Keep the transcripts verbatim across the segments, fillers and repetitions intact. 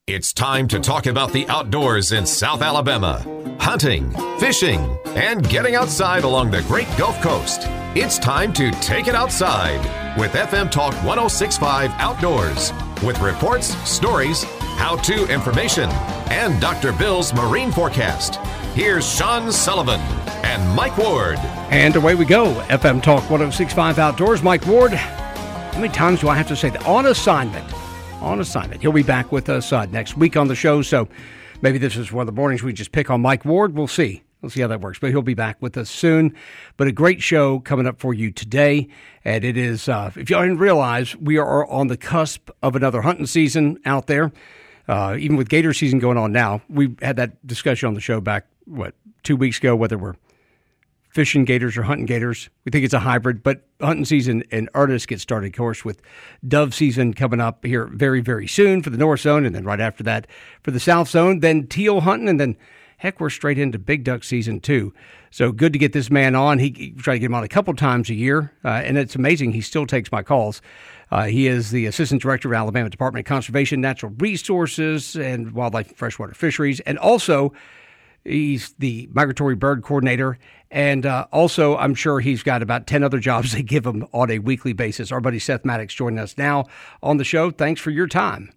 It's time to talk about the outdoors in South Alabama. Hunting, fishing, and getting outside along the Great Gulf Coast. It's time to take it outside with F M Talk one oh six point five Outdoors. With reports, stories, how-to information, and Doctor Bill's marine forecast. Here's Sean Sullivan and Mike Ward. And away we go. F M Talk one oh six point five Outdoors. Mike Ward. How many times do I have to say that? On assignment. On assignment. He'll be back with us uh, next week on the show, so maybe this is one of the mornings we just pick on Mike Ward. We'll see. We'll see how that works, but he'll be back with us soon. But a great show coming up for you today, and it is, uh, if y'all didn't realize, we are on the cusp of another hunting season out there, uh, even with gator season going on now. We had that discussion on the show back, what, two weeks ago, whether we're fishing gators or hunting gators. We think it's a hybrid, but hunting season in earnest gets started, of course, with dove season coming up here very, very soon for the north zone, and then right after that for the south zone, then teal hunting, and then, heck, we're straight into big duck season, too. So good to get this man on. He, he try to get him on a couple times a year, uh, and it's amazing. He still takes my calls. Uh, he is the Assistant Director of Alabama Department of Conservation, Natural Resources, and Wildlife and Freshwater Fisheries, and also he's the Migratory Bird Coordinator, and uh, also I'm sure he's got about ten other jobs they give him on a weekly basis. Our buddy Seth Maddox joining us now on the show. Thanks for your time.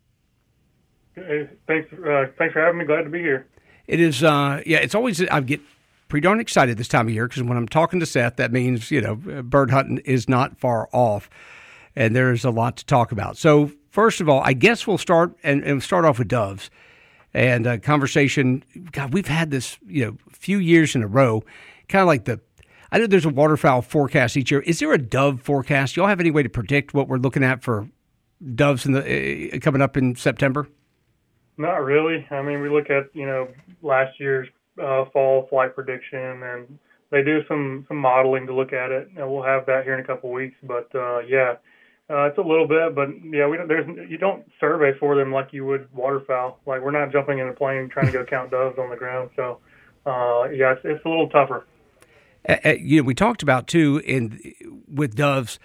Hey, thanks, uh, thanks for having me. Glad to be here. It is, uh, yeah, it's always, I get pretty darn excited this time of year because when I'm talking to Seth, that means, you know, bird hunting is not far off, and there's a lot to talk about. So first of all, I guess we'll start and, and start off with doves. And a conversation, God, we've had this, you know, a few years in a row, kind of like the, I know there's a waterfowl forecast each year. Is there a dove forecast? Y'all have any way to predict what we're looking at for doves in the uh, coming up in September? Not really. I mean, we look at, you know, last year's uh, fall flight prediction, and they do some, some modeling to look at it. And we'll have that here in a couple of weeks. But, uh, yeah. Uh, it's a little bit, but yeah, we don't, there's you don't survey for them like you would waterfowl. Like we're not jumping in a plane trying to go count doves on the ground. So uh, yeah, it's, it's a little tougher. Uh, uh, you know, we talked about too in with doves.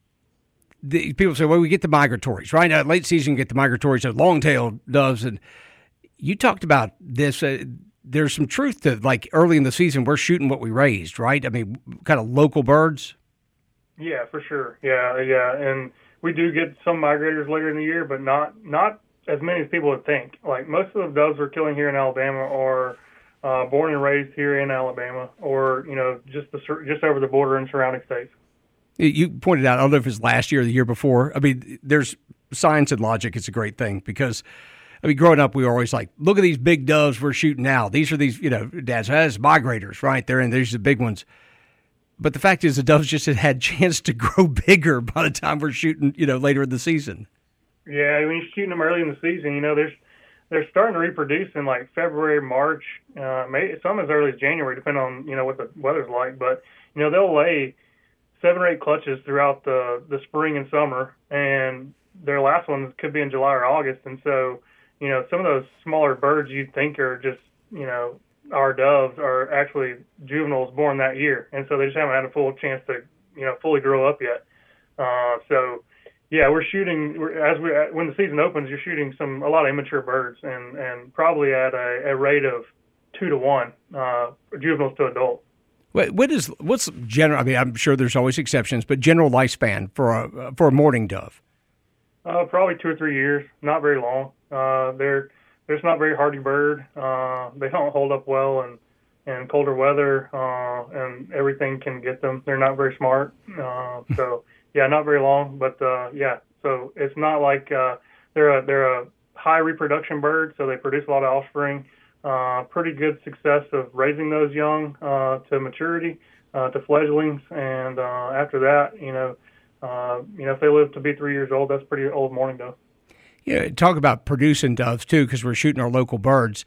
The, people say, well, we get the migratories, right? Uh, late season, you get the migratories, so long-tailed doves, and you talked about this. Uh, there's some truth to like early in the season, we're shooting what we raised, right? I mean, kind of local birds. Yeah, for sure. Yeah, yeah, and we do get some migrators later in the year, but not not as many as people would think. Like most of the doves we're killing here in Alabama are uh, born and raised here in Alabama, or you know, just the just over the border in surrounding states. You pointed out, I don't know if it was last year or the year before. I mean, there's science and logic. It's a great thing because, I mean, growing up, we were always like, look at these big doves we're shooting now. These are these, you know, Dad says migrators, right? They're in. There's the big ones. But the fact is, the doves just had had a chance to grow bigger by the time we're shooting, you know, later in the season. Yeah, when you're shooting them early in the season, you know, there's they're starting to reproduce in like February, March, uh, maybe some as early as January, depending on you know what the weather's like. But you know, they'll lay seven or eight clutches throughout the the spring and summer, and their last ones could be in July or August. And so, you know, some of those smaller birds you'd think are just, you know, our doves are actually juveniles born that year, and so they just haven't had a full chance to, you know, fully grow up yet. Uh, so, yeah, we're shooting we're, as we when the season opens. You're shooting some a lot of immature birds, and, and probably at a, a rate of two to one uh, juveniles to adult. What what is what's general? I mean, I'm sure there's always exceptions, but general lifespan for a for a mourning dove? Uh, probably two or three years. Not very long. Uh, they're They're just not a very hardy bird. Uh, they don't hold up well in, in colder weather, uh, and everything can get them. They're not very smart. Uh, so, yeah, not very long. But, uh, yeah, so it's not like uh, they're, a, they're a high reproduction bird, so they produce a lot of offspring. Uh, pretty good success of raising those young uh, to maturity, uh, to fledglings. And uh, after that, you know, uh, you know, if they live to be three years old, that's pretty old mourning dove. Yeah, talk about producing doves, too, because we're shooting our local birds.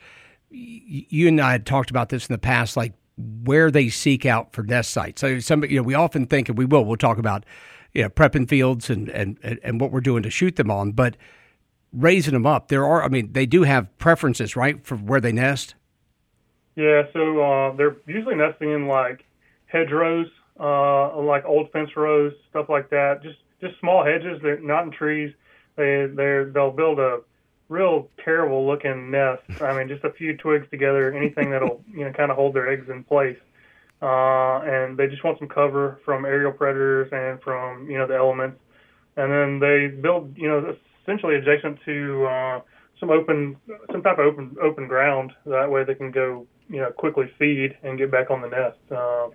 You and I had talked about this in the past, like where they seek out for nest sites. So some, you know, we often think, and we will, we'll talk about, you know, prepping fields and, and, and what we're doing to shoot them on, but raising them up, there are, I mean, they do have preferences, right, for where they nest? Yeah, so uh, they're usually nesting in, like, hedgerows, uh, like old fence rows, stuff like that, just just small hedges. They're not in trees. They they they'll build a real terrible looking nests. I mean, just a few twigs together, anything that'll, you know, kind of hold their eggs in place. Uh, and they just want some cover from aerial predators and from, you know, the elements. And then they build, you know, essentially adjacent to uh, some open, some type of open open ground. That way they can go, you know, quickly feed and get back on the nest. Uh,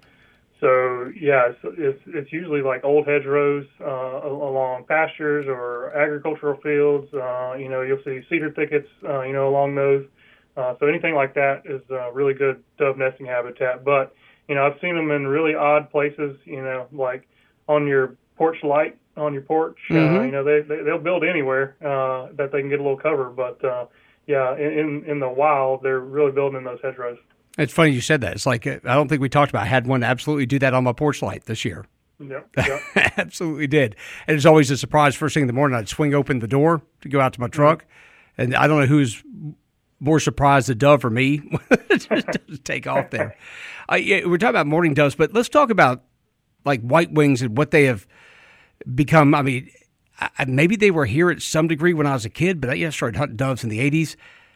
so yeah, it's, it's it's usually like old hedgerows uh, along pastures or agricultural fields. Uh, you know, you'll see cedar thickets, uh, you know, along those. Uh, so anything like that is uh, really good dove nesting habitat. But you know, I've seen them in really odd places. You know, like on your porch light on your porch. Mm-hmm. Uh, you know, they, they they'll build anywhere uh, that they can get a little cover. But uh, yeah, in in the wild, they're really building in those hedgerows. It's funny you said that. It's like, I don't think we talked about it. I had one absolutely do that on my porch light this year. Yep, yep. Absolutely did. And it's always a surprise. First thing in the morning, I'd swing open the door to go out to my truck. Mm-hmm. And I don't know who's more surprised, the dove or me. Just take off there. Uh, yeah, we're talking about mourning doves, but let's talk about like white wings and what they have become. I mean, I, maybe they were here at some degree when I was a kid, but I started hunting doves in the eighties.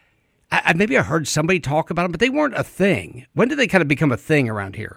I, maybe I heard somebody talk about them, but they weren't a thing. When did they kind of become a thing around here?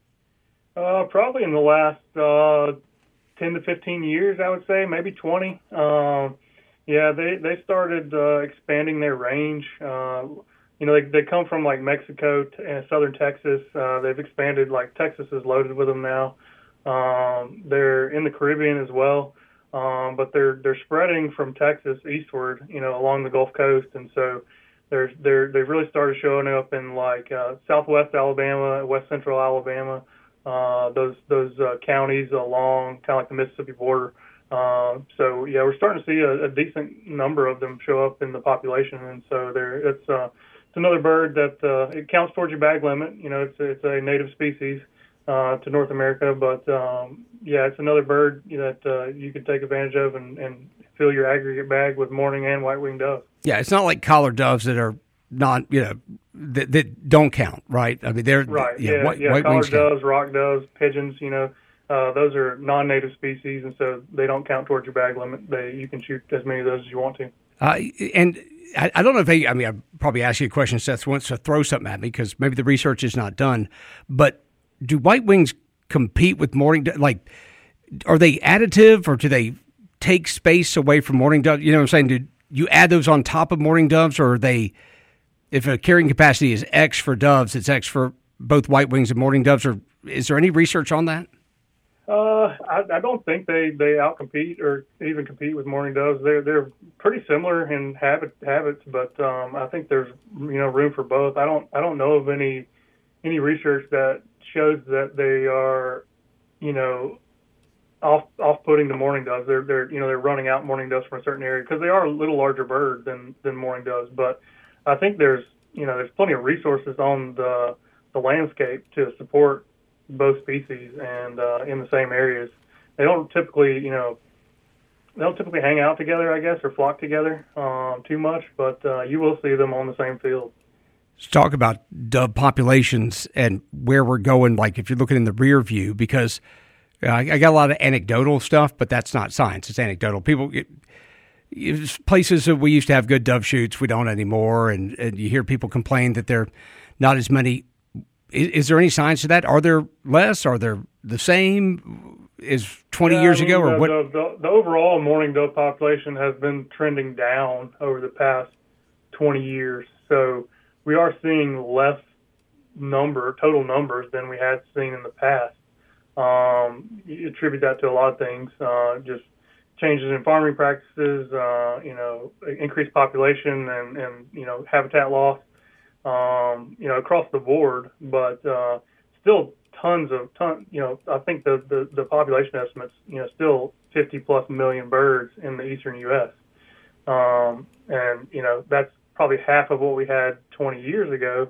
Uh, probably in the last uh, ten to fifteen years, I would say, maybe twenty. Um, yeah, they, they started uh, expanding their range. Uh, you know, they, they come from like Mexico to, and southern Texas. Uh, they've expanded, like Texas is loaded with them now. Um, they're in the Caribbean as well, um, but they're they're spreading from Texas eastward, you know, along the Gulf Coast, and so They're, they're, they've really started showing up in like uh, southwest Alabama, west central Alabama, uh, those those uh, counties along kind of like the Mississippi border. Uh, so yeah, we're starting to see a, a decent number of them show up in the population, and so there it's uh, it's another bird that uh, it counts towards your bag limit. You know, it's it's a native species uh, to North America, but um, yeah, it's another bird that uh, you can take advantage of and, and fill your aggregate bag with mourning and white-winged doves. Yeah, it's not like collared doves that are not, you know, that, that don't count, right? I mean, they're right. Yeah, yeah, white, yeah. white collared wings doves, count. rock doves, pigeons. You know, uh, those are non-native species, and so they don't count towards your bag limit. They you can shoot as many of those as you want to. Uh, and I, I don't know if they. I mean, I probably asked you a question, Seth wants to throw something at me because maybe the research is not done. But do white wings compete with mourning? Like, are they additive, or do they take space away from mourning doves? You know what I'm saying? Do you add those on top of mourning doves, or are they, if a carrying capacity is X for doves, it's X for both white wings and mourning doves? Or is there any research on that? Uh, I, I don't think they, they outcompete or even compete with mourning doves. They're they're pretty similar in habit habits, but um, I think there's you know room for both. I don't I don't know of any any research that shows that they are you know. Off off-putting to mourning doves. They're they're you know they're running out mourning doves from a certain area because they are a little larger bird than than mourning doves. But I think there's you know there's plenty of resources on the the landscape to support both species and uh, in the same areas. They don't typically you know they don't typically hang out together, I guess, or flock together um, too much. But uh, you will see them on the same field. Let's talk about dove populations and where we're going. Like if you're looking in the rear view, because I got a lot of anecdotal stuff, but that's not science. It's anecdotal. People, it, it's places that we used to have good dove shoots, we don't anymore, and, and you hear people complain that there are not as many. Is, is there any science to that? Are there less? Are there the same as twenty yeah, years I mean, ago? Or the, what? The, the, the overall mourning dove population has been trending down over the past twenty years. So we are seeing less number, total numbers, than we had seen in the past. Um, you attribute that to a lot of things, uh, just changes in farming practices, uh, you know, increased population and, and, you know, habitat loss, um, you know, across the board, but, uh, still tons of, ton, you know, I think the, the, the population estimates, you know, still fifty plus million birds in the eastern U S. Um, and, you know, that's probably half of what we had twenty years ago.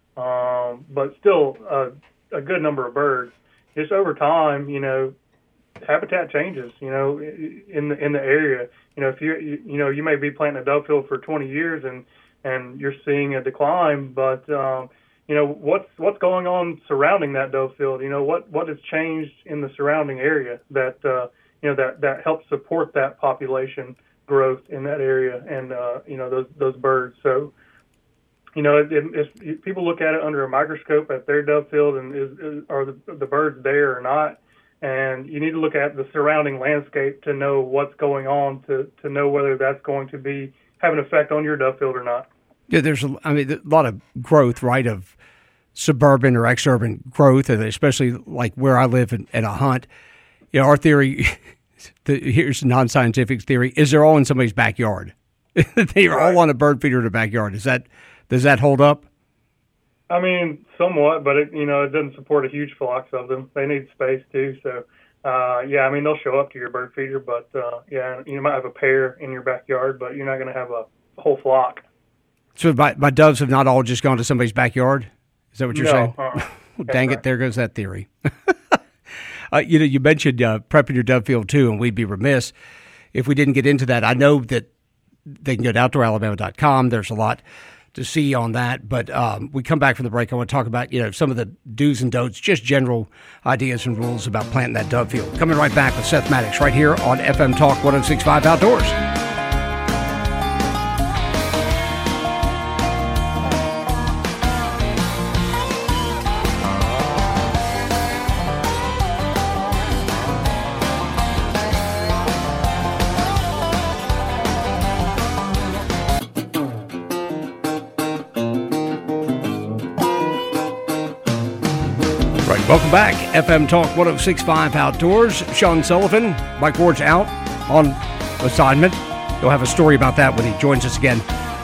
Um, but still a, a good number of birds. Just over time, you know, habitat changes, you know, in the in the area. You know, if you you, you know, you may be planting a dove field for twenty years and and you're seeing a decline, but um, you know, what's what's going on surrounding that dove field? You know, what what has changed in the surrounding area that uh, you know that that helps support that population growth in that area and, uh, you know, those those birds. So, you know, it, it, it's, people look at it under a microscope at their dove field and is, is are the, the birds there or not. And you need to look at the surrounding landscape to know what's going on, to, to know whether that's going to be have an effect on your dove field or not. Yeah, there's a, I mean, a lot of growth, right, of suburban or exurban growth, and especially like where I live and, and I hunt. You know, our theory, the, here's a non-scientific theory, is they're all in somebody's backyard. They're right. all on a bird feeder in the backyard. Is that does that hold up? I mean, somewhat, but it, you know, it doesn't support a huge flocks of them. They need space too. So, uh, yeah, I mean, they'll show up to your bird feeder, but uh, yeah, you might have a pair in your backyard, but you're not going to have a whole flock. So my, my doves have not all just gone to somebody's backyard? Is that what you're no, saying? Uh-uh. Well, dang right. it, there goes that theory. uh, you know, you mentioned uh, prepping your dove field too, and we'd be remiss if we didn't get into that. I know that they can go to outdoor alabama dot com. There's a lot to see on that. But um, we come back from the break. I want to talk about, you know, some of the do's and don'ts, just general ideas and rules about planting that dove field. Coming right back with Seth Maddox right here on F M Talk one oh six point five Outdoors. Welcome back. F M Talk one oh six point five Outdoors. Sean Sullivan, Mike Ward's out on assignment. You'll have a story about that when he joins us again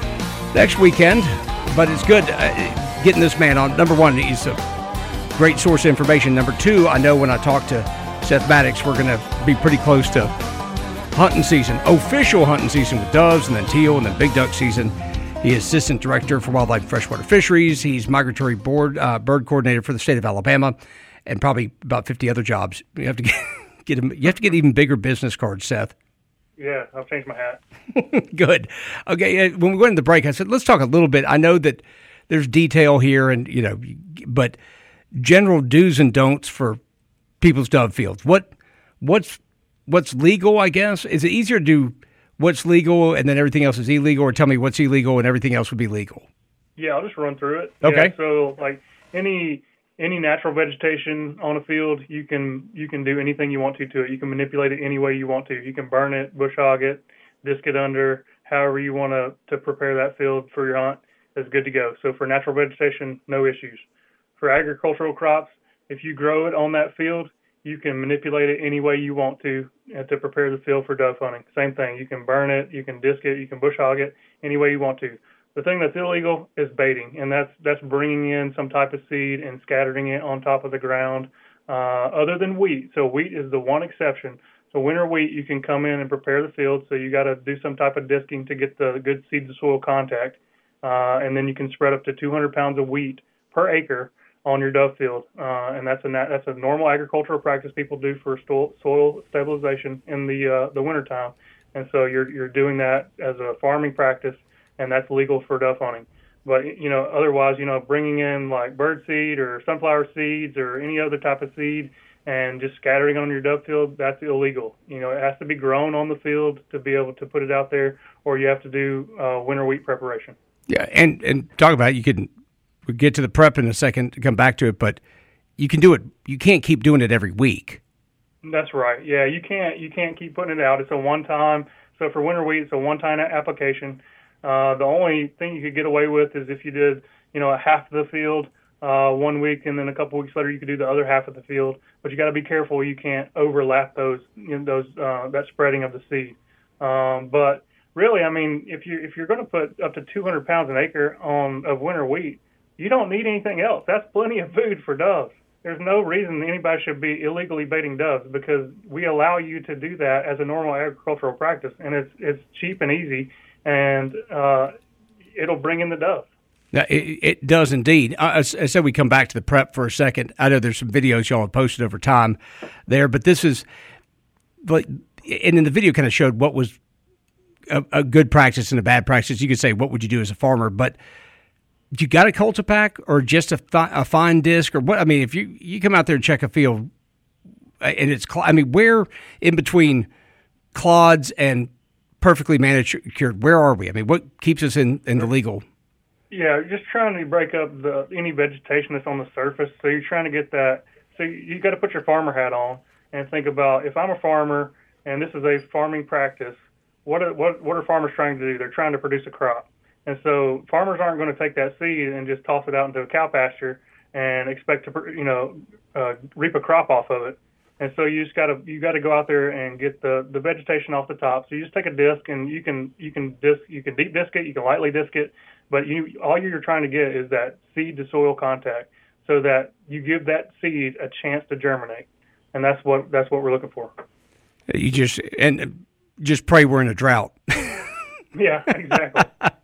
next weekend. But it's good uh, getting this man on. Number one, he's a great source of information. Number two, I know when I talk to Seth Maddox, we're going to be pretty close to hunting season, official hunting season with doves and then teal and then big duck season. He is Assistant Director for Wildlife and Freshwater Fisheries. He's Migratory Board uh, Bird Coordinator for the state of Alabama, and probably about fifty other jobs. You have to get, get him. You have to get even bigger business cards, Seth. Yeah, I'll change my hat. Good. Okay. When we went into the break, I said let's talk a little bit. I know that there's detail here, and you know, but general do's and don'ts for people's dove fields. What what's what's legal? I guess is it easier to do what's legal and then everything else is illegal, or tell me what's illegal and everything else would be legal? Yeah, I'll just run through it. Okay. Yeah, so like any any natural vegetation on a field, you can you can do anything you want to to it. You can manipulate it any way you want to. You can burn it, bush hog it, disc it under, however you want to to prepare that field for your hunt is good to go. So for natural vegetation, no issues. For agricultural crops, if you grow it on that field, you can manipulate it any way you want to uh, to prepare the field for dove hunting. Same thing. You can burn it, you can disc it, you can bush hog it any way you want to. The thing that's illegal is baiting, and that's that's bringing in some type of seed and scattering it on top of the ground, uh, other than wheat. So wheat is the one exception. So winter wheat, you can come in and prepare the field. So you got to do some type of disking to get the good seed-to-soil contact, uh, and then you can spread up to two hundred pounds of wheat per acre on your dove field, uh, and that's a that's a normal agricultural practice people do for soil stabilization in the uh, the wintertime. And so you're you're doing that as a farming practice, and that's legal for dove hunting. But you know, otherwise, you know, bringing in like bird seed or sunflower seeds or any other type of seed and just scattering on your dove field, that's illegal. You know, it has to be grown on the field to be able to put it out there, or you have to do uh, winter wheat preparation. Yeah, and and talk about it, you can. We'll get to the prep in a second to come back to it, but you can do it. You can't keep doing it every week. That's right. Yeah, you can't. You can't keep putting it out. It's a one-time. So for winter wheat, it's a one-time application. Uh, the only thing you could get away with is if you did, you know, a half of the field uh, one week, and then a couple weeks later you could do the other half of the field. But you got to be careful. You can't overlap those, you know, those uh, that spreading of the seed. Um, but really, I mean, if you if you're going to put up to two hundred pounds an acre on of winter wheat, you don't need anything else. That's plenty of food for doves. There's no reason anybody should be illegally baiting doves, because we allow you to do that as a normal agricultural practice, and it's it's cheap and easy, and uh, it'll bring in the doves. Yeah, it, it does indeed. I, I said we come back to the prep for a second. I know there's some videos y'all have posted over time there, but this is, but and then the video kind of showed what was a, a good practice and a bad practice. You could say, what would you do as a farmer? But you got a Cultipack or just a, th- a fine disc or what? I mean, if you, you come out there and check a field and it's, I mean, where in between clods and perfectly manicured, where are we? I mean, what keeps us in, in the legal? Yeah, just trying to break up the any vegetation that's on the surface. So you're trying to get that. So you got to put your farmer hat on and think about, if I'm a farmer and this is a farming practice, what are, what what are farmers trying to do? They're trying to produce a crop. And so farmers aren't going to take that seed and just toss it out into a cow pasture and expect to, you know, uh, reap a crop off of it. And so you just got to you got to go out there and get the, the vegetation off the top. So you just take a disc and you can you can disc you can deep disc it, you can lightly disc it, but you all you're trying to get is that seed to soil contact, so that you give that seed a chance to germinate. And that's what that's what we're looking for. You just and just pray we're in a drought. Yeah, exactly.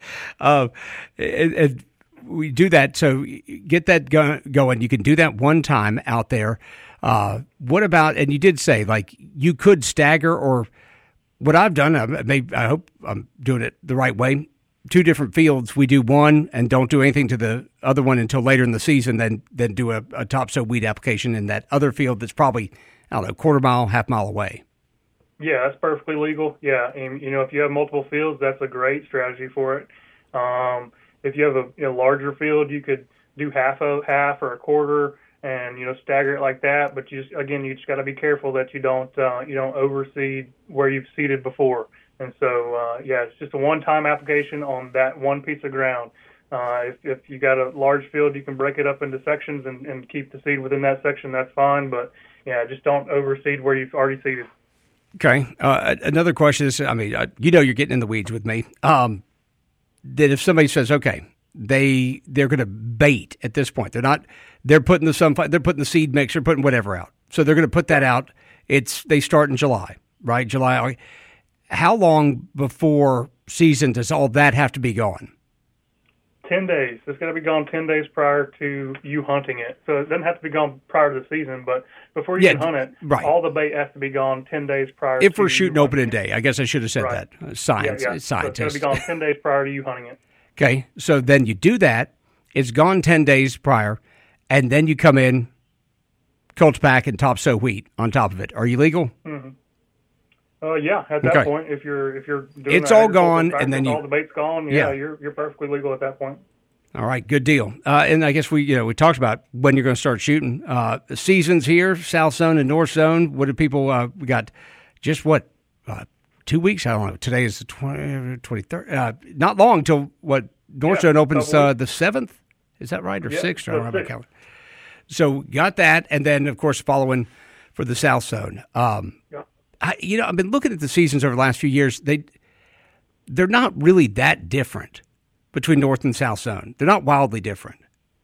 uh, and, and we do that. So get that go- going. You can do that one time out there. Uh, what about, and you did say, like, you could stagger, or what I've done, I, may, I hope I'm doing it the right way, two different fields. We do one and don't do anything to the other one until later in the season, then then do a, a topsoil weed application in that other field that's probably, I don't know, quarter mile, half mile away. Yeah, that's perfectly legal. Yeah, and you know, if you have multiple fields, that's a great strategy for it. Um, if you have a you know, larger field, you could do half a half or a quarter, and you know, stagger it like that. But you just, again, you just got to be careful that you don't uh, you don't overseed where you've seeded before. And so, uh, yeah, it's just a one-time application on that one piece of ground. Uh, if, if you got a large field, you can break it up into sections and, and keep the seed within that section. That's fine. But yeah, just don't overseed where you've already seeded. Okay. Uh, another question is, I mean, uh, you know, you're getting in the weeds with me. Um, that if somebody says, okay, they they're going to bait at this point, they're not, they're putting the sun, they're putting the seed mix, they're putting whatever out. So they're going to put that out. It's they start in July, right? July. How long before season does all that have to be gone? Ten days. It's got to be gone ten days prior to you hunting it. So it doesn't have to be gone prior to the season, but before you yeah, can hunt it, right. all the bait has to be gone ten days prior. If to we're shooting you opening hunting day, I guess I should have said right. that. Uh, science, yeah, yeah. scientist. So it's got to be gone ten days prior to you hunting it. Okay, so then you do that. It's gone ten days prior, and then you come in, cold pack and topsoil wheat on top of it. Are you legal? Mm-hmm. Uh, yeah, at that okay. point, if you're if you're doing it's all gone, practice, and then you, all the bait's gone. Yeah, yeah, you're you're perfectly legal at that point. All right, good deal. Uh, and I guess we you know we talked about when you're going to start shooting. Uh, the seasons here, South Zone and North Zone. What do people? Uh, we got just what uh, two weeks? I don't know. Today is the twenty-third. Uh, not long till what North yeah, Zone opens uh, the seventh. Is that right, or yeah, sixth? I don't have my calendar. So got that, and then of course following for the South Zone. Um, yeah. I, you know, I've been looking at the seasons over the last few years. They, they're not really that different between North and South Zone. They're not wildly different.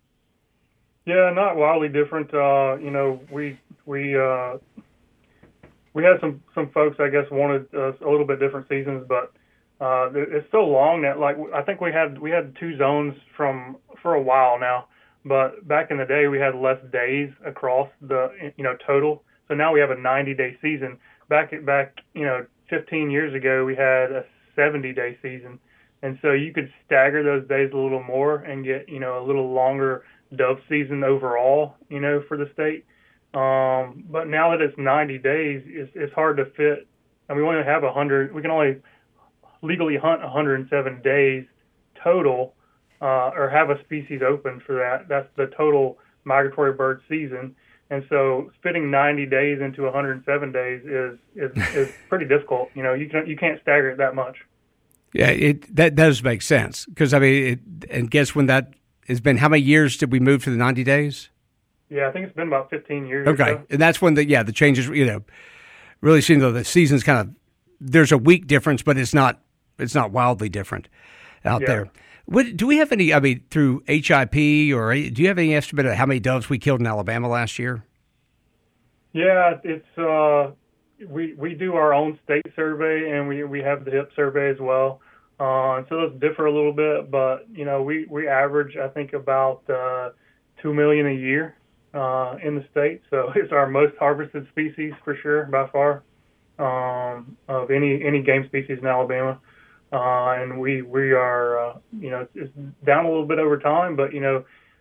Yeah, not wildly different. Uh, you know, we we uh, we had some, some folks, I guess, wanted uh, a little bit different seasons, but uh, it's so long that like I think we had we had two zones from for a while now. But back in the day, we had less days across the you know total. So now we have a ninety day season. Back back, you know, fifteen years ago, we had a seventy day season, and so you could stagger those days a little more and get, you know, a little longer dove season overall, you know, for the state. Um, but now that it's ninety days, it's, it's hard to fit. I mean, we only have a hundred. We can only legally hunt one hundred seven days total, uh, or have a species open for that. That's the total migratory bird season. And so fitting ninety days into one hundred seven days is, is, is pretty difficult. You know, you can't, you can't stagger it that much. Yeah, it that does make sense. Because, I mean, it, and guess when that has been, how many years did we move to the ninety days? Yeah, I think it's been about fifteen years. Okay. Or so. And that's when the, yeah, the changes, you know, really seem though the season's kind of, there's a week difference, but it's not, it's not wildly different out yeah. there. What, do we have any, I mean, through H I P, or do you have any estimate of how many doves we killed in Alabama last year? Yeah, it's, uh, we we do our own state survey, and we, we have the H I P survey as well. Uh, so those differ a little bit, but, you know, we, we average, I think, about uh, two million a year uh, in the state. So it's our most harvested species for sure, by far, um, of any, any game species in Alabama. Uh, and we we are, uh, you know, it's down a little bit over time, but, you know,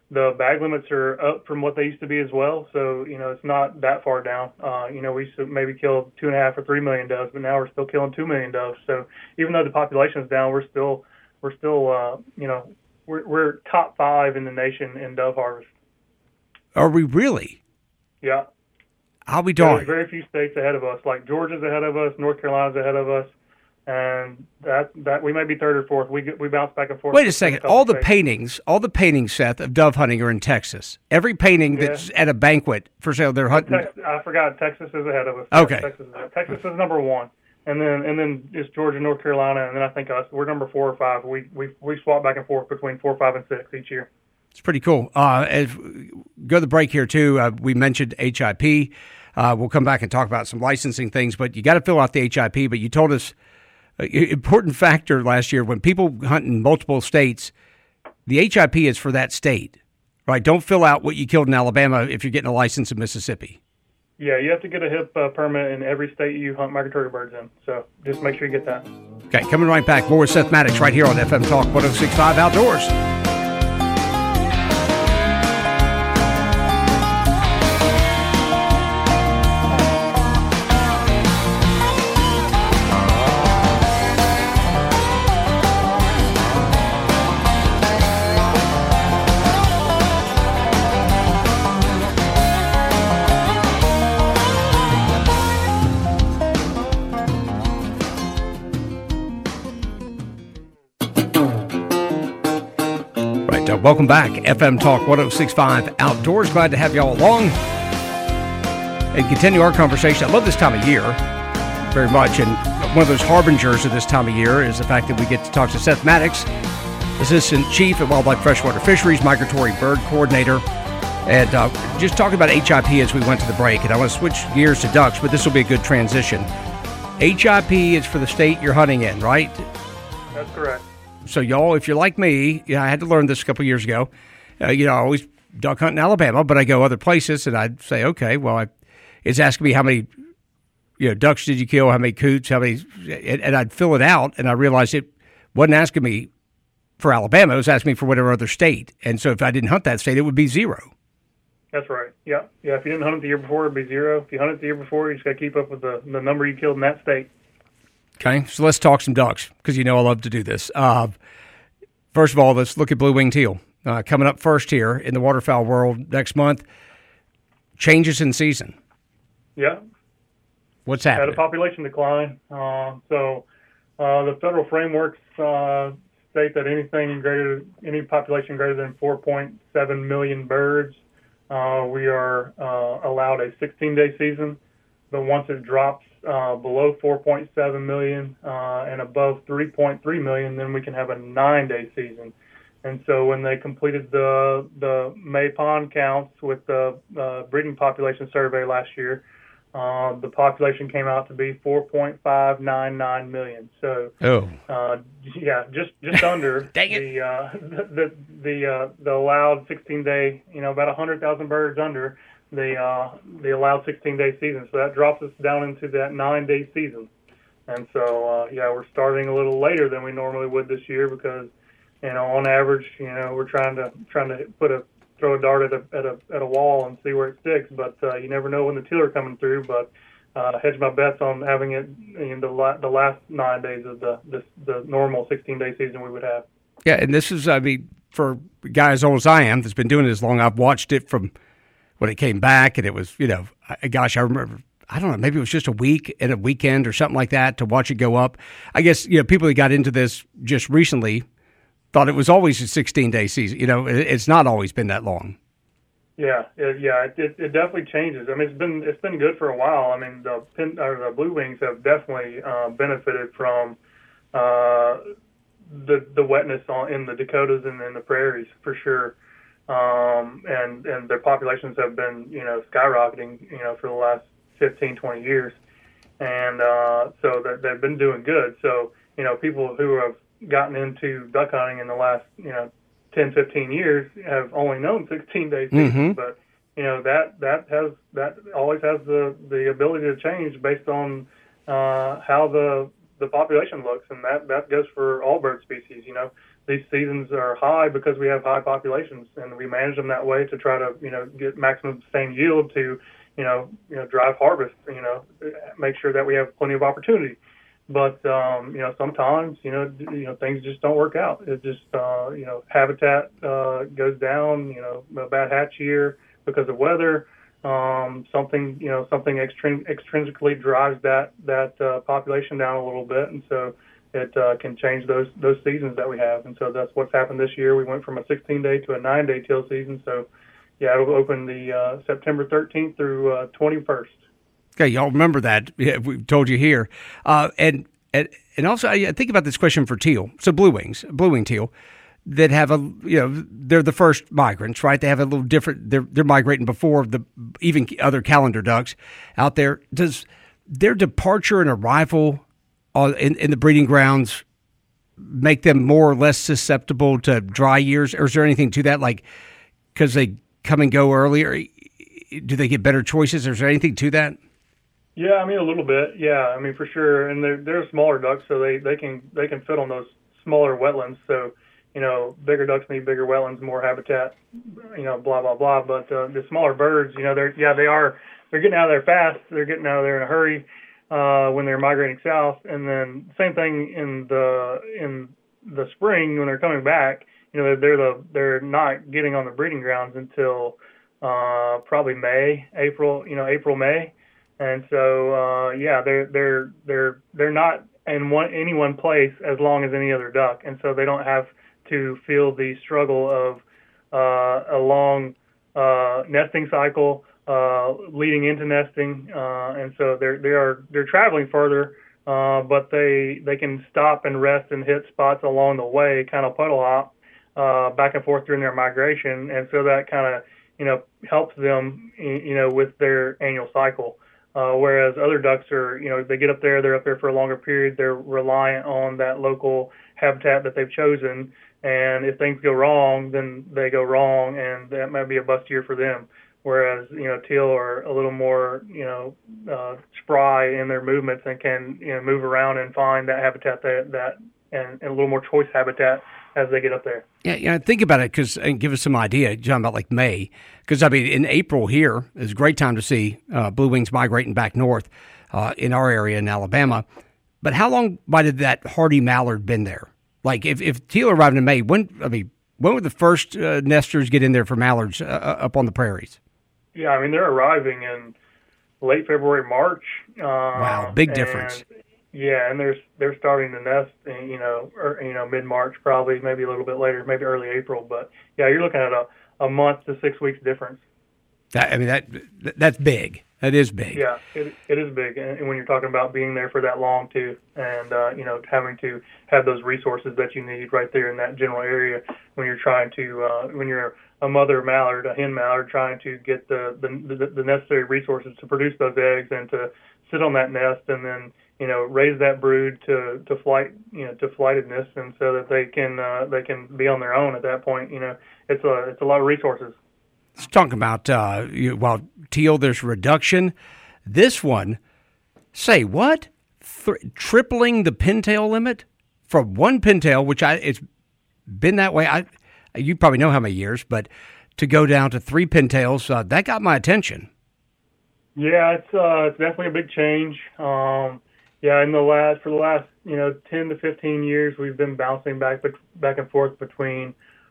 the bag limits are up from what they used to be as well. So, you know, it's not that far down. Uh, you know, we used to maybe kill two and a half or three million doves, but now we're still killing two million doves. So even though the population is down, we're still, we're still, uh, you know, we're, we're top five in the nation in dove harvest. Are we really? Yeah. How we doing? There's very few states ahead of us. Like Georgia's ahead of us, North Carolina's ahead of us. And that that we may be third or fourth. We we bounce back and forth. Wait a second. A all the states. paintings, all the paintings, Seth, of dove hunting are in Texas. Every painting Yeah. that's at a banquet for sale, they're hunting. Tex- I forgot. Texas is ahead of us. Okay. Texas is, Texas is number one, and then and then it's Georgia, North Carolina, and then I think us. We're number four or five. We we we swap back and forth between four, five, and six each year. It's pretty cool. Uh, as go to the break here too. Uh, we mentioned H I P. Uh, we'll come back and talk about some licensing things, but you got to fill out the H I P. But you told us. Important factor last year when people hunt in multiple states, the H I P is for that state, right? Don't fill out what you killed in Alabama if you're getting a license in Mississippi. Yeah, you have to get a H I P uh, permit in every state you hunt migratory birds in. So just make sure you get that. Okay, coming right back. More with Seth Maddox right here on F M Talk one oh six point five Outdoors. Welcome back. F M Talk one oh six point five Outdoors. Glad to have you all along and continue our conversation. I love this time of year very much, and one of those harbingers of this time of year is the fact that we get to talk to Seth Maddox, Assistant Chief at Wildlife Freshwater Fisheries, Migratory Bird Coordinator, and uh, just talking about H I P as we went to the break. And I want to switch gears to ducks, but this will be a good transition. H I P is for the state you're hunting in, right? That's correct. So y'all, if you're like me, you know, I had to learn this a couple of years ago. Uh, you know, I always duck hunt in Alabama, but I go other places, and I'd say, okay, well, I, it's asking me how many, you know, ducks did you kill, how many coots, how many, and, and I'd fill it out, and I realized it wasn't asking me for Alabama, it was asking me for whatever other state. And so if I didn't hunt that state, it would be zero. That's right. Yeah, yeah. If you didn't hunt it the year before, it'd be zero. If you hunt it the year before, you just got to keep up with the, the number you killed in that state. Okay, so let's talk some ducks, because you know I love to do this. Uh, first of all, let's look at blue-winged teal. Uh, coming up first here in the waterfowl world next month. Changes in season. Yeah. What's happening? Had a population decline. Uh, so uh, the federal frameworks uh, state that anything greater, any population greater than four point seven million birds, uh, we are uh, allowed a sixteen-day season. But once it drops uh, below four point seven million uh, and above three point three million, then we can have a nine-day season. And so when they completed the the May pond counts with the uh, breeding population survey last year, uh, the population came out to be four point five nine nine million. So, oh, uh, yeah, just just under Dang it. the uh, the the uh, the allowed sixteen-day, you know, about one hundred thousand birds under the uh, the allowed sixteen-day season. So that drops us down into that nine-day season. And so, uh, yeah, we're starting a little later than we normally would this year because, you know, on average, you know, we're trying to trying to put a throw a dart at a at a at a wall and see where it sticks. But uh, you never know when the teal are coming through. But uh, hedge my bets on having it in the la- the last nine days of the the, the normal sixteen-day season we would have. Yeah, and this is, I mean, for a guy as old as I am that's been doing it as long, I've watched it from when it came back, and it was, you know, I, gosh, I remember. I don't know, maybe it was just a week and a weekend or something like that to watch it go up. I guess, you know, people that got into this just recently thought it was always a sixteen-day season. You know, it's not always been that long. Yeah, it, yeah, it, it, it definitely changes. I mean, it's been it's been good for a while. I mean, the pin, or the blue wings have definitely uh, benefited from uh, the the wetness on, in the Dakotas and in the prairies for sure. Um, and and their populations have been, you know, skyrocketing, you know, for the last fifteen, twenty years, and uh, so that they've been doing good. So, you know, people who have gotten into duck hunting in the last, you know, ten, fifteen years have only known sixteen-day seasons, Mm-hmm. but, you know, that that has that always has the, the ability to change based on uh, how the the population looks, and that, that goes for all bird species. You know, these seasons are high because we have high populations, and we manage them that way to try to, you know, get maximum sustained yield to, you know, you know, drive harvest, you know, make sure that we have plenty of opportunity. But, um, you know, sometimes, you know, you know, things just don't work out. It just, uh, you know, habitat uh, goes down, you know, a bad hatch year because of weather. Um, something, you know, something extrin- extrinsically drives that, that uh, population down a little bit. And so it uh, can change those, those seasons that we have. And so that's what's happened this year. We went from a sixteen day to a nine day teal season. So, yeah, it'll open the uh, September thirteenth through uh, twenty-first. Okay, y'all remember that. Yeah, we've told you here. Uh, and, and and also, I think about this question for teal. So blue wings, blue wing teal, that have a, you know, they're the first migrants, right? They have a little different, they're, they're migrating before the even other calendar ducks out there. Does their departure and arrival on, in, in the breeding grounds make them more or less susceptible to dry years? Or is there anything to that? Like, because they come and go earlier, do they get better choices? Or is there anything to that? Yeah, I mean, a little bit. Yeah, I mean, for sure. And they're, they're smaller ducks, so they, they can they can fit on those smaller wetlands. So, you know, bigger ducks need bigger wetlands, more habitat, you know, blah, blah, blah. But uh, the smaller birds, you know, they're, yeah, they are, they're getting out of there fast. They're getting out of there in a hurry uh, when they're migrating south. And then same thing in the in the spring when they're coming back, you know, they're the they're not getting on the breeding grounds until uh, probably May, April, you know, April, May. And so, uh, yeah, they're they're they're they're not in one any one place as long as any other duck, and so they don't have to feel the struggle of uh, a long uh, nesting cycle uh, leading into nesting, uh, and so they're they are they're traveling further, uh, but they they can stop and rest and hit spots along the way, kind of puddle hop uh, back and forth during their migration, and so that kind of you know helps them you know with their annual cycle. Uh, whereas other ducks are, you know, they get up there, they're up there for a longer period, they're reliant on that local habitat that they've chosen, and if things go wrong, then they go wrong, and that might be a bust year for them. Whereas, you know, teal are a little more, you know, uh, spry in their movements and can, you know, move around and find that habitat that, that and, and a little more choice habitat as they get up there. Yeah, yeah. Think about it, because and give us some idea. You're talking about like May, because I mean in April here is a great time to see uh, blue wings migrating back north uh, in our area in Alabama. But how long might have that hardy mallard been there? Like if, if teal arrived in May, when I mean when would the first uh, nesters get in there for mallards uh, up on the prairies? Yeah, I mean they're arriving in late February, March. Uh, wow, big difference. And, yeah, and they're they're starting to nest, in, you know, or, you know, mid March probably, maybe a little bit later, maybe early April. But yeah, you're looking at a, a month to six weeks difference. That, I mean that that's big. That is big. Yeah, it it is big, and when you're talking about being there for that long too, and uh, you know, having to have those resources that you need right there in that general area when you're trying to uh, when you're a mother mallard, a hen mallard, trying to get the the, the the necessary resources to produce those eggs and to sit on that nest and then you know raise that brood to to flight you know to flightedness, and so that they can uh, they can be on their own at that point. You know, it's a it's a lot of resources. Let's talk about, uh, you, well, teal, there's reduction. This one, say what? Th- tripling the pintail limit from one pintail, which I it's been that way. I You probably know how many years, but to go down to three pintails, uh, that got my attention. Yeah, it's uh, it's definitely a big change. Um, yeah, in the last for the last you know ten to fifteen years, we've been bouncing back back and forth between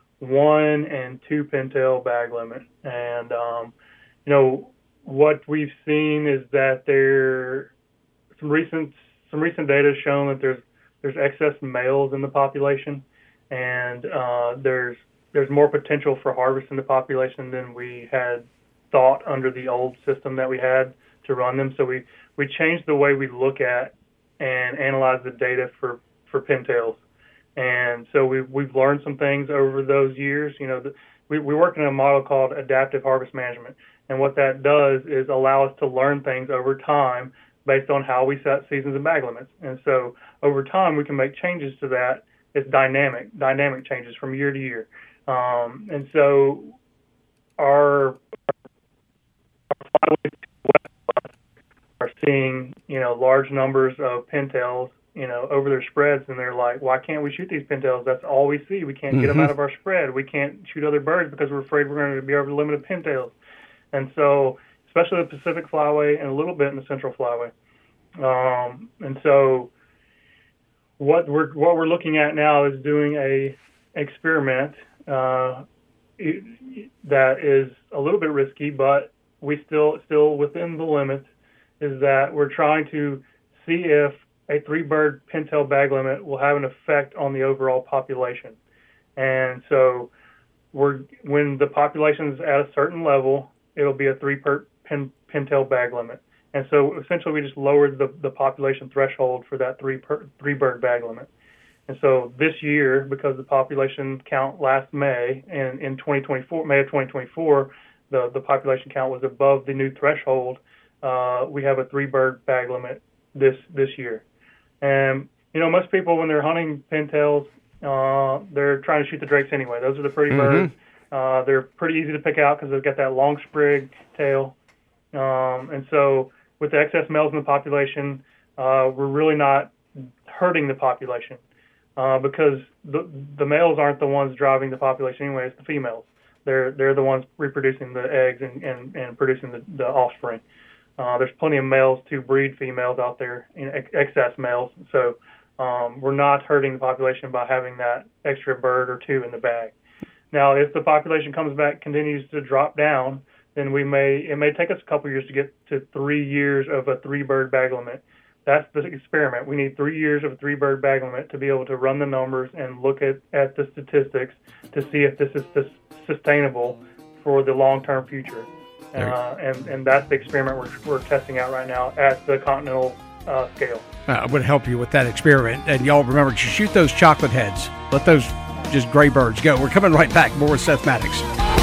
one and two pintail bag limit, and um, you know what we've seen is that there some recent some recent data has shown that there's there's excess males in the population, and uh, there's there's more potential for harvest in the population than we had thought under the old system that we had to run them. So we we changed the way we look at and analyze the data for for pintails. And so we've, we've learned some things over those years. You know, the, we, we work in a model called adaptive harvest management. And what that does is allow us to learn things over time based on how we set seasons and bag limits. And so over time, we can make changes to that. It's dynamic, dynamic changes from year to year. Um, and so our, our are seeing, you know, large numbers of pintails you know, over their spreads, and they're like, why can't we shoot these pintails? That's all we see. We can't mm-hmm. get them out of our spread. We can't shoot other birds because we're afraid we're going to be over the limit of pintails. And so, especially the Pacific Flyway and a little bit in the Central Flyway. Um, and so, what we're what we're looking at now is doing a experiment uh, that is a little bit risky, but we still still within the limits. Is that we're trying to see if a three-bird pintail bag limit will have an effect on the overall population. And so we're when the population is at a certain level, it'll be a three-bird pin, pintail bag limit. And so essentially we just lowered the, the population threshold for that three per, three-bird bag limit. And so this year, because the population count last May, and in twenty twenty-four, May of twenty twenty-four, the, the population count was above the new threshold. Uh, we have a three-bird bag limit this this year. And, you know, most people, when they're hunting pintails, uh, they're trying to shoot the drakes anyway. Those are the pretty mm-hmm. birds. Uh, they're pretty easy to pick out because they've got that long sprig tail. Um, and so with the excess males in the population, uh, we're really not hurting the population uh, because the, the males aren't the ones driving the population anyway. It's the females. They're they're the ones reproducing the eggs and, and, and producing the, the offspring. Uh, there's plenty of males to breed females out there, in ex- excess males. So um, we're not hurting the population by having that extra bird or two in the bag. Now, if the population comes back, continues to drop down, then we may it may take us a couple years to get to three years of a three-bird bag limit. That's the experiment. We need three years of a three-bird bag limit to be able to run the numbers and look at, at the statistics to see if this is this sustainable for the long-term future. Uh, and, and that's the experiment we're, we're testing out right now at the continental uh, scale. Uh, I would help you with that experiment. And y'all remember to shoot those chocolate heads. Let those just gray birds go. We're coming right back. More with Seth Maddox.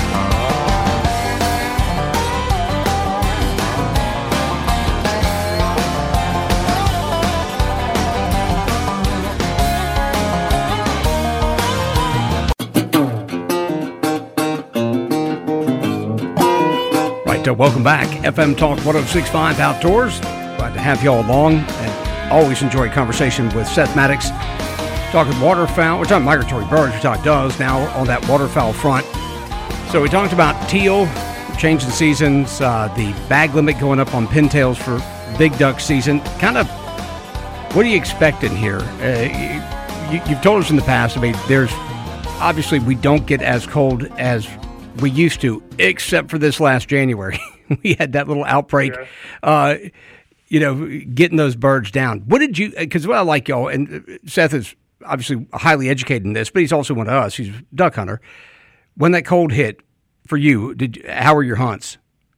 Welcome back. F M Talk one oh six point five Outdoors. Glad to have you all along, and always enjoy conversation with Seth Maddox. Talking waterfowl. We're talking migratory birds. We talk doves now on that waterfowl front. So we talked about teal, changing seasons, uh, the bag limit going up on pintails for big duck season. Kind of, what are you expecting here? Uh, you, you've told us in the past, I mean, there's, obviously we don't get as cold as we used to, except for this last January. We had that little outbreak, yeah. uh, you know, getting those birds down. What did you, because what I like, y'all, and Seth is obviously highly educated in this, but he's also one of us. He's a duck hunter. When that cold hit for you, did how were your hunts?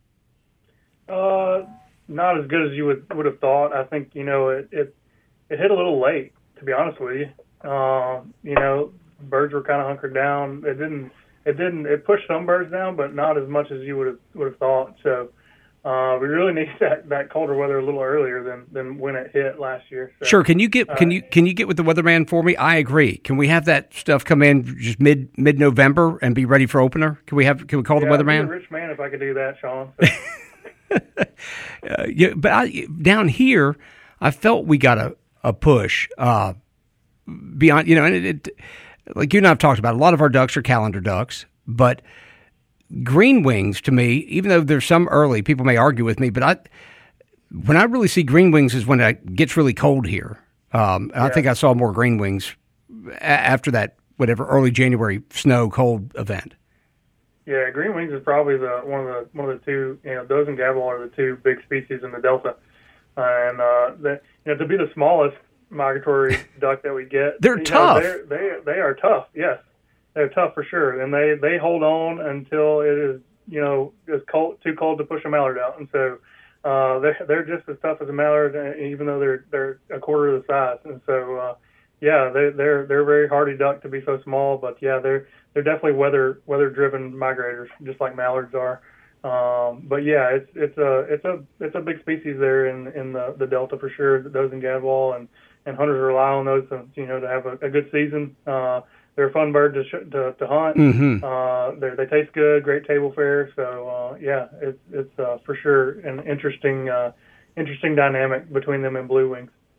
Uh, not as good as you would, would have thought. I think, you know, it, it, it hit a little late, to be honest with you. Uh, you know, birds were kind of hunkered down. It didn't, It didn't. It pushed some birds down, but not as much as you would have would have thought. So uh, we really need that, that colder weather a little earlier than, than when it hit last year. So, sure. Can you get uh, can you can you get with the weatherman for me? I agree. Can we have that stuff come in just mid mid November and be ready for opener? Can we have? Can we call yeah, the weatherman? I'd be a rich man if I could do that, Sean. So. uh, yeah, but I, down here, I felt we got a a push uh, beyond. You know, and it. it Like you and I have talked about, a lot of our ducks are calendar ducks, but green wings to me, even though there's some early, people may argue with me, but I, when I really see green wings is when it gets really cold here. Um, and yeah. I think I saw more green wings after that, whatever, early January snow cold event. Yeah, green wings is probably the one of the one of the two. You know, those and gabble are the two big species in the Delta, uh, and uh, the, you know, to be the smallest migratory duck that we get. They're tough. Know, they're, they they are tough. Yes, they're tough for sure, and they, they hold on until it is you know it's cold, too cold to push a mallard out, and so uh, they they're just as tough as a mallard, even though they're they're a quarter of the size, and so uh, yeah, they they're they're very hardy duck to be so small, but yeah, they're they're definitely weather weather driven migrators, just like mallards are. Um, but yeah, it's it's a it's a it's a big species there in in the, the Delta for sure. Those in Gadwall and and hunters rely on those to, you know, to have a, a good season. Uh, they're a fun bird to sh- to, to hunt. Mm-hmm. Uh, they they taste good, great table fare. So uh, yeah, it's it's uh, for sure an interesting uh, interesting dynamic between them and blue wings.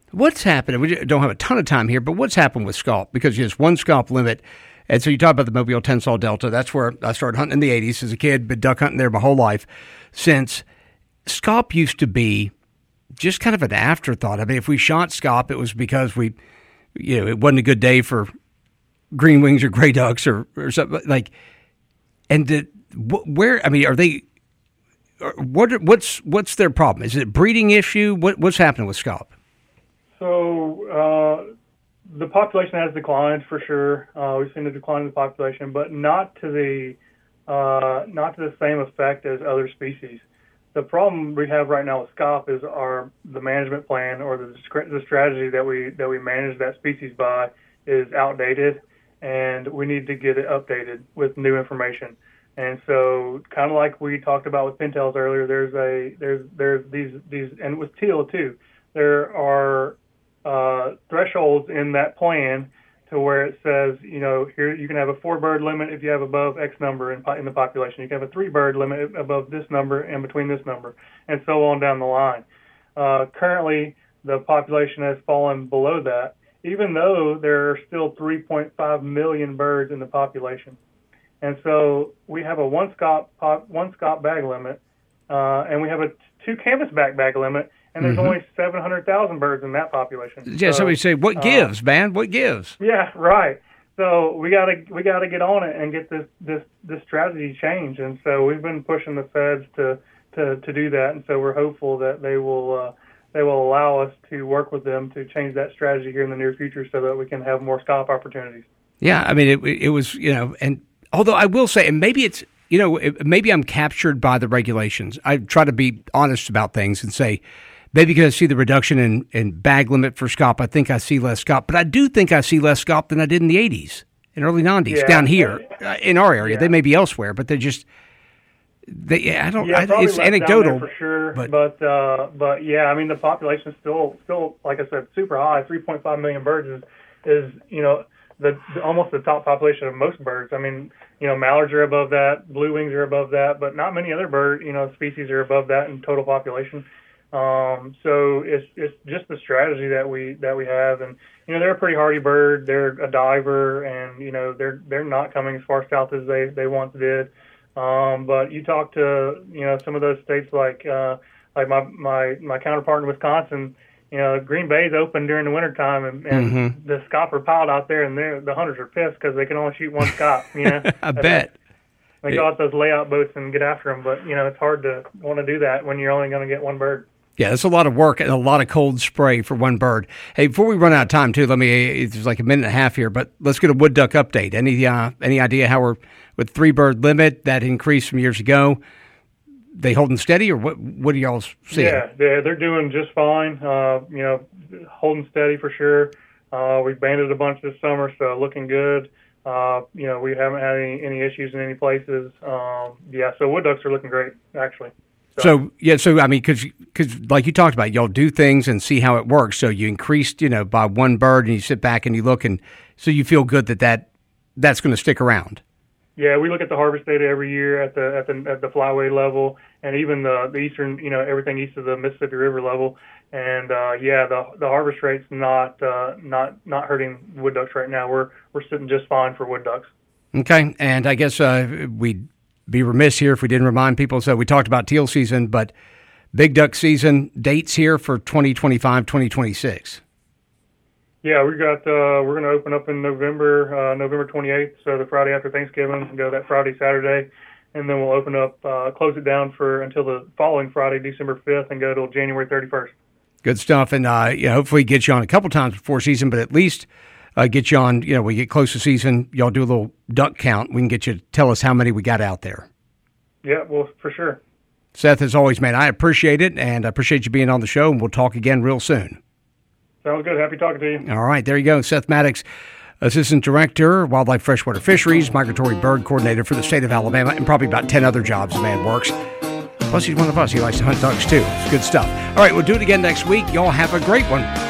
What's happened? We don't have a ton of time here, but what's happened with Scaup? Because there's one Scaup limit. And so you talk about the Mobile Tensas Delta. That's where I started hunting in the eighties as a kid, been duck hunting there my whole life since. Scaup used to be just kind of an afterthought. I mean, if we shot Scaup, it was because we, you know, it wasn't a good day for green wings or gray ducks or, or something like. And the, where, I mean, are they, what, what's, what's their problem? Is it a breeding issue? What, what's happening with Scaup? So, uh, the population has declined for sure. Uh, we've seen a decline in the population, but not to the uh, not to the same effect as other species. The problem we have right now with Scaup is our the management plan or the the strategy that we that we manage that species by is outdated, and we need to get it updated with new information. And so, kind of like we talked about with pintails earlier, there's a there's there's these these and with teal too. There are Uh, thresholds in that plan to where it says, you know, here you can have a four bird limit if you have above X number in, in the population. You can have a three bird limit above this number and between this number, and so on down the line. Uh, currently, the population has fallen below that, even though there are still three point five million birds in the population. And so we have a one Scaup pop, one Scaup bag limit, uh, and we have a two canvasback bag limit. And there's mm-hmm. only seven hundred thousand birds in that population. Yeah, so, somebody say, what gives, uh, man? What gives? Yeah, right. So we gotta we gotta get on it and get this this this strategy changed. And so we've been pushing the feds to to, to do that. And so we're hopeful that they will uh, they will allow us to work with them to change that strategy here in the near future, so that we can have more Scaup opportunities. Yeah, I mean, it it was you know, and although I will say, and maybe it's you know, it, maybe I'm captured by the regulations. I try to be honest about things and say, maybe because I see the reduction in, in bag limit for Scaup, I think I see less Scaup. But I do think I see less Scaup than I did in the eighties and early nineties yeah. down here uh, in our area. Yeah. They may be elsewhere, but they're just they. I don't. Yeah, I, it's anecdotal for sure. But but, uh, but yeah, I mean the population is still still like I said super high. three point five million birds is is you know the, the almost the top population of most birds. I mean you know mallards are above that, blue wings are above that, but not many other bird you know species are above that in total population. Um, so it's it's just the strategy that we that we have, and you know they're a pretty hardy bird. They're a diver, and you know they're they're not coming as far south as they, they once did. Um, but you talk to you know some of those states like uh, like my, my my counterpart in Wisconsin. You know Green Bay's open during the wintertime, and, and mm-hmm. the Scaup are piled out there, and the hunters are pissed because they can only shoot one Scaup. You know, I bet. They go out those layout boats and get after them, but you know it's hard to want to do that when you're only going to get one bird. Yeah, that's a lot of work and a lot of cold spray for one bird. Hey, before we run out of time, too, let me, it's like a minute and a half here, but let's get a wood duck update. Any uh, any idea how we're, with three bird limit, that increased from years ago, they holding steady, or what What are y'all seeing? Yeah, they're, they're doing just fine, uh, you know, holding steady for sure. Uh, we banded a bunch this summer, so looking good. Uh, you know, we haven't had any, any issues in any places. Um, yeah, so wood ducks are looking great, actually. So, so yeah, so I mean, because like you talked about, y'all do things and see how it works. So you increased, you know, by one bird, and you sit back and you look, and so you feel good that, that that's going to stick around. Yeah, we look at the harvest data every year at the at the at the flyway level, and even the, the eastern, you know, everything east of the Mississippi River level. And uh, yeah, the the harvest rate's not uh, not not hurting wood ducks right now. We're we're sitting just fine for wood ducks. Okay, and I guess uh, we'd be remiss here if we didn't remind people. So we talked about teal season, but big duck season dates here for twenty twenty-five, twenty twenty-six. Yeah, we got. Uh, we're going to open up in November, uh, November twenty-eighth, so the Friday after Thanksgiving. Go that Friday, Saturday, and then we'll open up, uh, close it down for until the following Friday, December fifth, and go till January thirty-first. Good stuff, and uh, yeah, hopefully get you on a couple times before season, but at least uh, get you on. You know, we get close to season, y'all do a little duck count. We can get you to tell us how many we got out there. Yeah, well, for sure. Seth, as always, man, I appreciate it, and I appreciate you being on the show, and we'll talk again real soon. Sounds good. Happy talking to you. All right, there you go. Seth Maddox, Assistant Director, Wildlife Freshwater Fisheries, Migratory Bird Coordinator for the state of Alabama, and probably about ten other jobs the man works. Plus, he's one of us. He likes to hunt ducks, too. It's good stuff. All right, we'll do it again next week. Y'all have a great one.